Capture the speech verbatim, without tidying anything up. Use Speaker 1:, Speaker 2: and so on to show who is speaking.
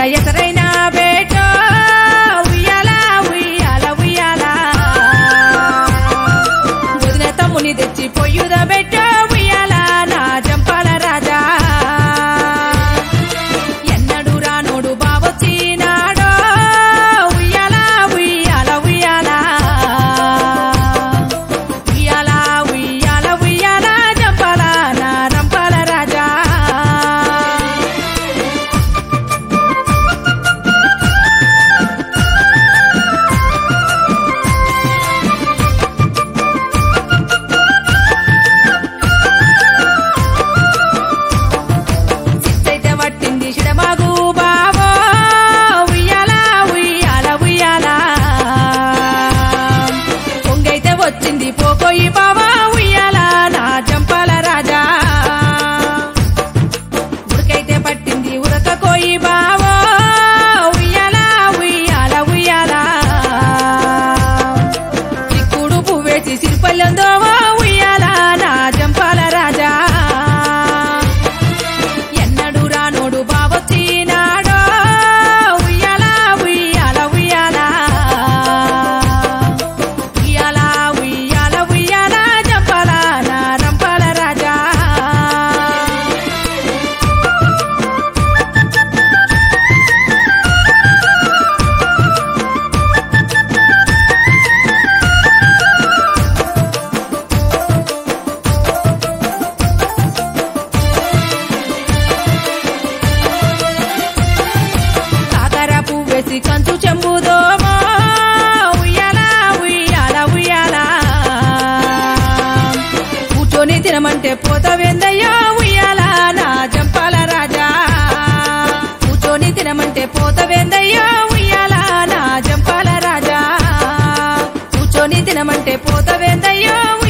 Speaker 1: ఎసరైన బేటో ఉయ్యాల ఉయ్యాల ఉయ్యాల వదిన తమ్ముని తెచ్చి పొయ్యుద బెట్టో ఉయ్యాల నా జంపాల రాజా ఎన్నడు రానోడు బావొచ్చినాడో ఉయ్యాల ఉయ్యాల ఉయ్యాల ఉయ్యాల ఉయ్యాల ఉయ్యాల జంపాల నా రంపాల రాజా చిత్తైతే పట్టింది చిడమాగు బావో ఉయ్యాల ఉయ్యాల ఉయ్యాల పొంగైతే వచ్చింది పోకోయి బావా ఉయ్యాల నా జంపాల రాజా ఉరకైతే పట్టింది ఉరక కోయి బావో ఉయ్యాల ఉయ్యాల ఉయ్యాల చిక్కుడు పువ్వేసి సిరిపల్లెందోవో ఉయ్యాల నా జంపాల రాజా ఎన్నడు రానోడు బావొచ్చినాడో ఉయ్యాల ఉయ్యాల ఉయ్యాల ఉయ్యాల ఉయ్యాల ఉయ్యాల జంపాల నా రంపాల రాజా కాకర పువ్వేసి కంచు చెంబుదోమో ఉయ్యాల ఉయ్యాల ఉయ్యాల కూర్చొని తినమంటే పోతవేందయ్యో ఉయ్యాల నా జంపాల రాజా కూర్చొని తినమంటే పోతవేందయ్యో ఉయ్యాల నా జంపాల రాజా కూర్చొని తినమంటే పోతవేందయ్యో